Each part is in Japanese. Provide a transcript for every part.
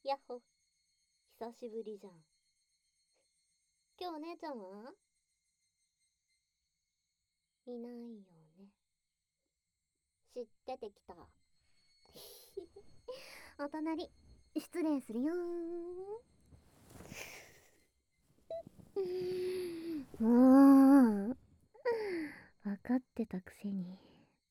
やっほ、久しぶりじゃん。今日お姉ちゃんはいないよね。知っててきた。お隣、失礼するよー。もう、分かってたくせに。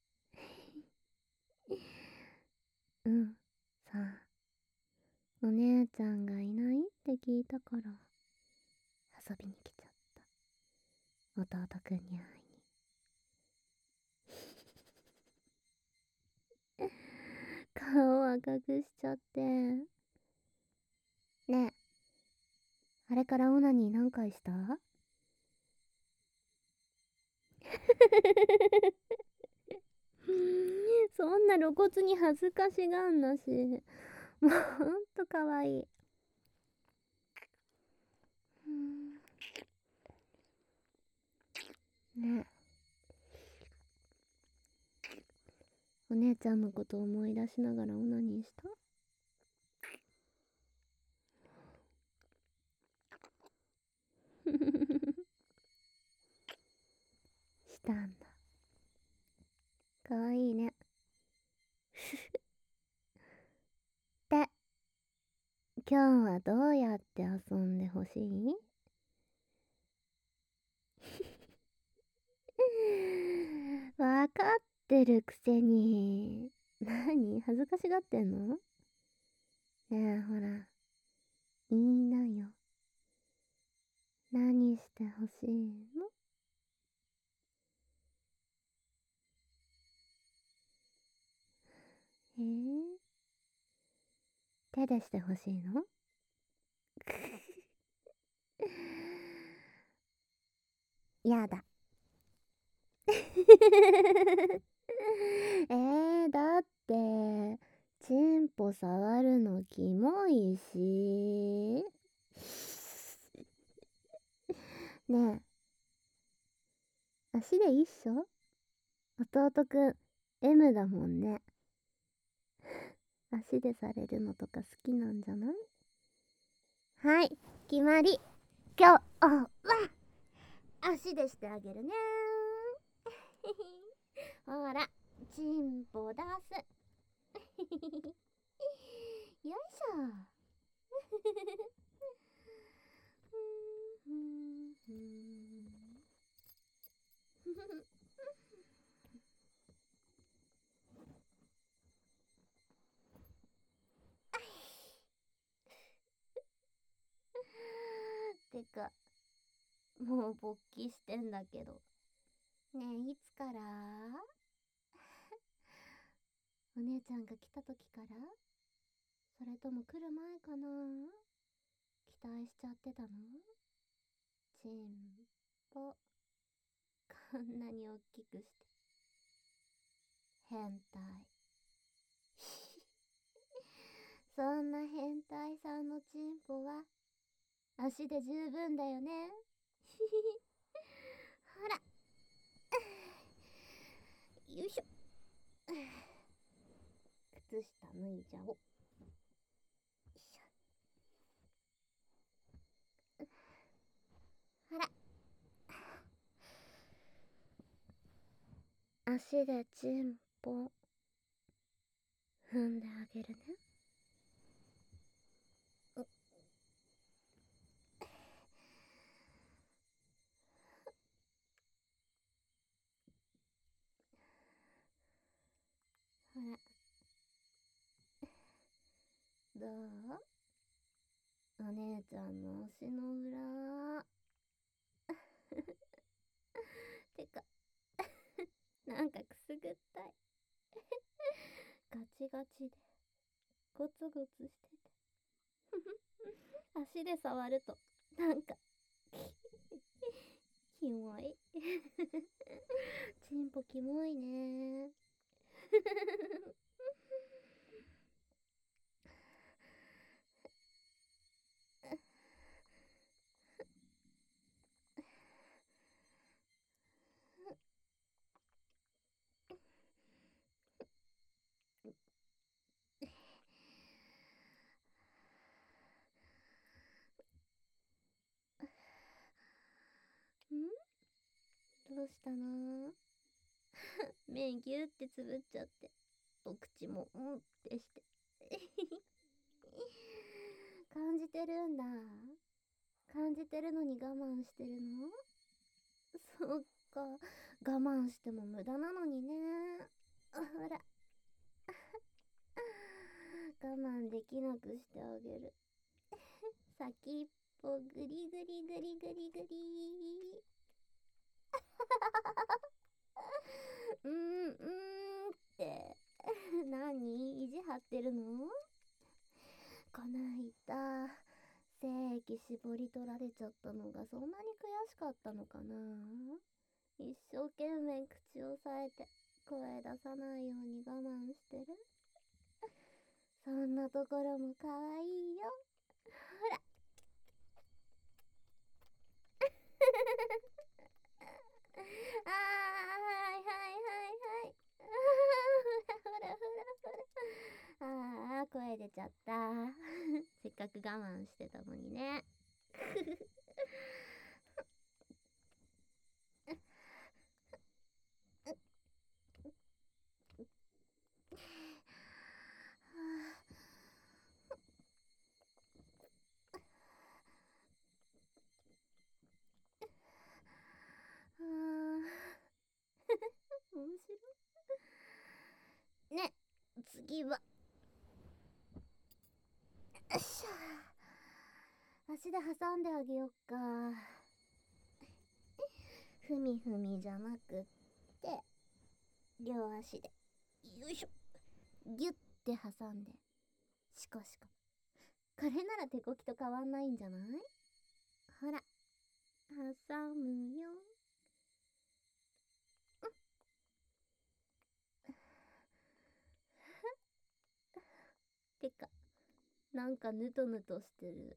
うん、さあ、お姉ちゃんがいないって聞いたから、遊びに来ちゃった。弟くんに会いに。顔赤くしちゃって。ねえ、あれからオナニー何回した？そんな露骨に恥ずかしがんなし。もうほんとかわいい。ね、お姉ちゃんのこと思い出しながらオナニーした？したんだ。かわいいね。で、今日はどうやって遊んでほしい？わかってるくせに。何恥ずかしがってんの？ねえ、ほら、言いなよ。何してほしいの？手でしてほしいの？やだ。だって、チンポ触るのキモいし。ねえ、足で一緒？弟くん、M だもんね。足でされるのとか好きなんじゃない？はい、決まり。今日は足でしてあげるねー。ほら、チンポ出す。よいしょ。てか、もう勃起してんだけど。ねえ、いつから？お姉ちゃんが来た時から？それとも来る前かな？期待しちゃってたの？チンポ、こんなにおっきくして。変態。そんな変態さんのチンポは足で十分だよね。ほら、よいしょ。靴下脱いじゃお。よいしょ。ほら、足でチンポ踏んであげるね。ほら、どう？お姉ちゃんの足の裏。てか、なんかくすぐったい。ガチガチでゴツゴツしてて。足で触るとなんかキモい。チンポキモいね。 どうしたの？目ギューってつぶっちゃって、お口もうんってして感じてるんだ。感じてるのに我慢してるの？そっか、我慢しても無駄なのにね。ほら、我慢できなくしてあげる。先っぽグリグリグリグリグリ。って何意地張ってるの？こないだ精液絞り取られちゃったのがそんなに悔しかったのかな。一生懸命口を押さえて声出さないように我慢してる。そんなところも可愛いよ。ほらあー、はいはいはいはい。ほらほらほら。あー、声出ちゃった。せっかく我慢してたのにね。あー、面白い。ね、次は、よっしゃ。足で挟んであげよっか。ふみふみじゃなくって、両足で、よいしょ。ギュッて挟んで、シコシコ。これなら手こきと変わんないんじゃない？ほら、挟むよ。てか、なんかヌトヌトしてる。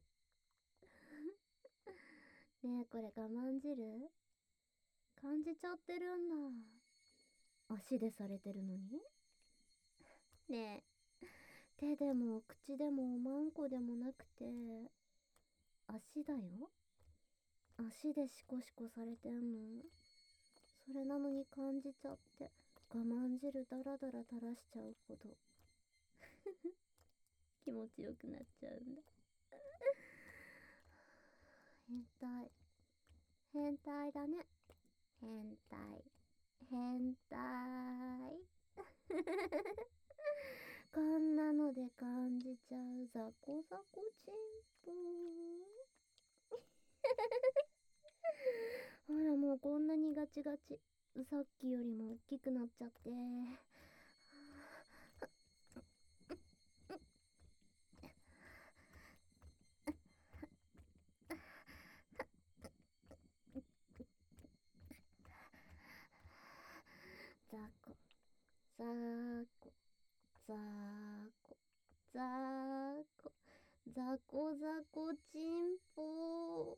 ねえ、これ我慢汁？感じちゃってるんだ。足でされてるのに？ねえ、手でも口でもおまんこでもなくて、足だよ。足でシコシコされてんの。それなのに感じちゃって、我慢汁ダラダラ垂らしちゃうほど気持ちよくなっちゃうんだ。変態。変態だね。変態。変態。こんなので感じちゃうザコザコチンポほらもうこんなにガチガチ。さっきよりも大きくなっちゃって。ザコ、ザコ、ザコ、ザコ、ザコザコチンポ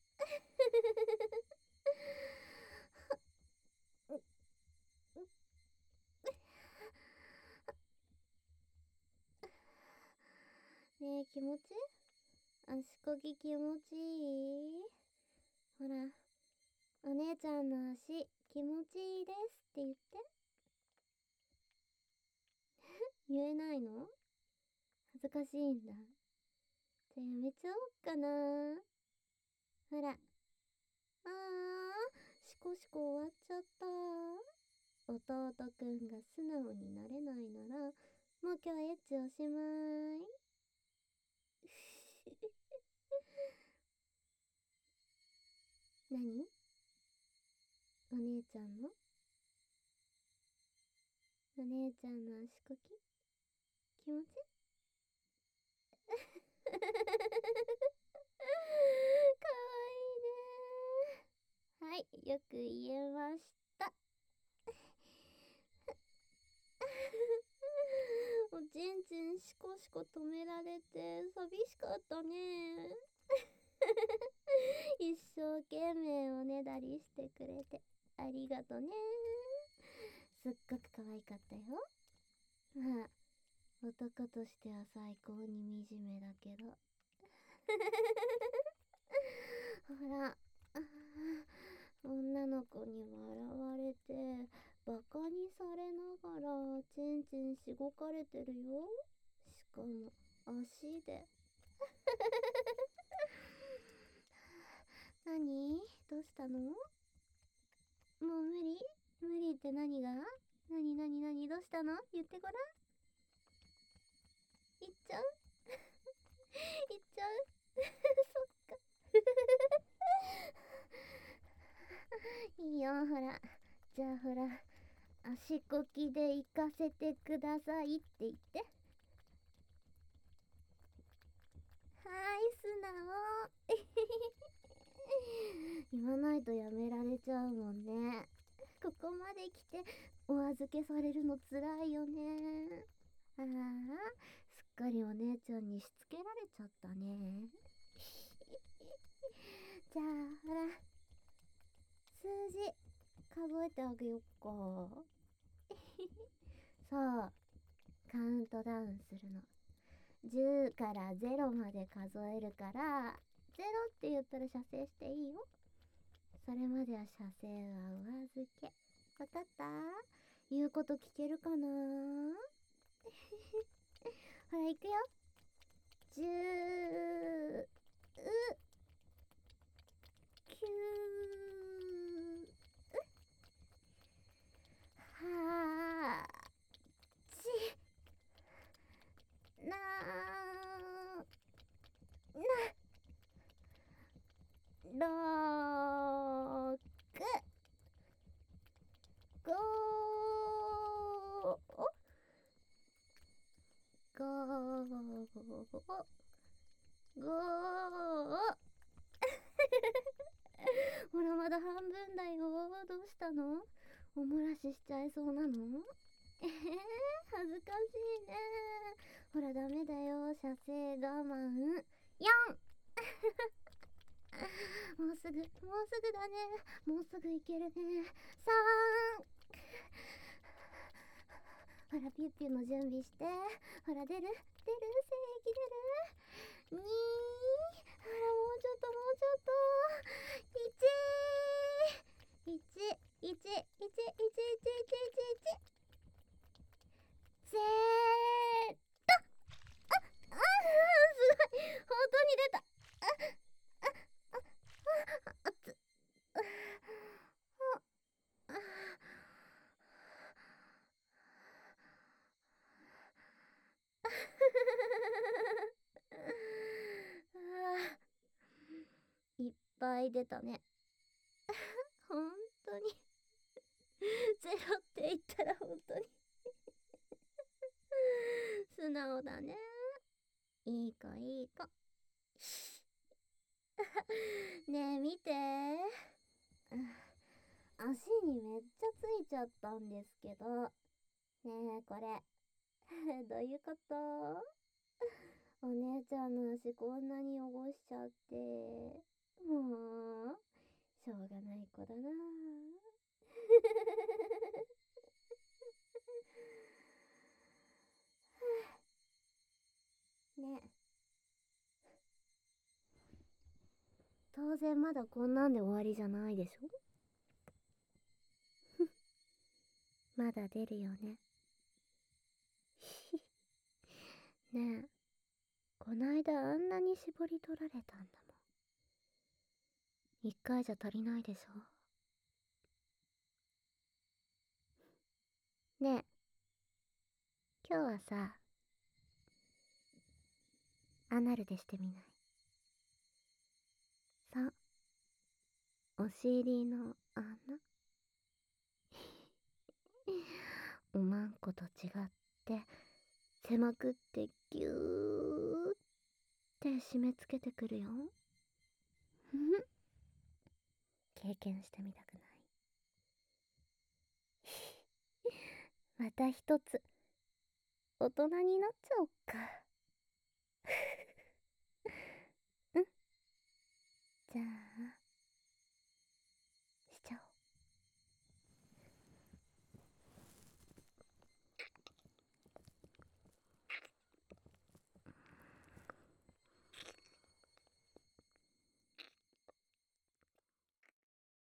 ねえ、気持ちいい？足こぎ気持ちいい？ほら、お姉ちゃんの足気持ちいいですって言って。言えないの？恥ずかしいんだ。じゃあやめちゃおっかな。ほら。シコシコ終わっちゃった。弟くんが素直になれないなら、もう今日エッチおしまい。何？お姉ちゃんの？お姉ちゃんの足こき気持ちいい？かわいいね。はい、よく言えました。おちんちんシコシコ止められて寂しかったね。一生懸命おねだりしてくれてありがとね。すっごく可愛かったよ。まあ男としては最高に惨めだけど。ほら、 女の子に笑われてバカにされながらチンチンしごかれてるよ。しかも足で。何？どうしたの？もう無理？無理って何が？何どうしたの？言ってごらん。行っちゃう？行っちゃう？そっか。いいよ、ほら。じゃあほら、足こきで行かせてくださいって言って。はーい、素直。言わないとやめられちゃうもんね。ここまで来てお預けされるのつらいよね。ああ、すっかりお姉ちゃんにしつけられちゃったね。じゃあほら、数字数えてあげよっか。そう、カウントダウンするの。10から0まで数えるから、0って言ったら射精していいよ。それまでは射精はお預け。わかった？言うこと聞けるかな？ほら、行くよ。10、9、8、6、5、ほら、まだ半分だよ。どうしたの？お漏らししちゃいそうなの？恥ずかしいね。ほら、ダメだよ。射精我慢。4。もうすぐだね。もうすぐいけるね。3。ほら、ピュッピュの準備して。ほら、出る？精液出る？ 2。ほら、もうちょっと、1。ぜーっと。あ、すごい。本当に出た。あつ。いっぱい出たね。本当に。ゼロって言ったら本当に素直だね。いい子いい子。ねえ見て。足にめっちゃついちゃったんですけど。ねえこれどういうこと？お姉ちゃんの足こんなに汚しちゃって。もうしょうがない子だな。ね。当然まだこんなんで終わりじゃないでしょ？まだ出るよね。ねえ、こないだあんなに絞り取られたんだもん。一回じゃ足りないでしょ？ねえ、今日はさ、アナルでしてみない？そう、お尻の穴。おまんこと違って狭くってギューって締め付けてくるよ。経験してみたくない？また一つ大人になっちゃおっか。うん、じゃあ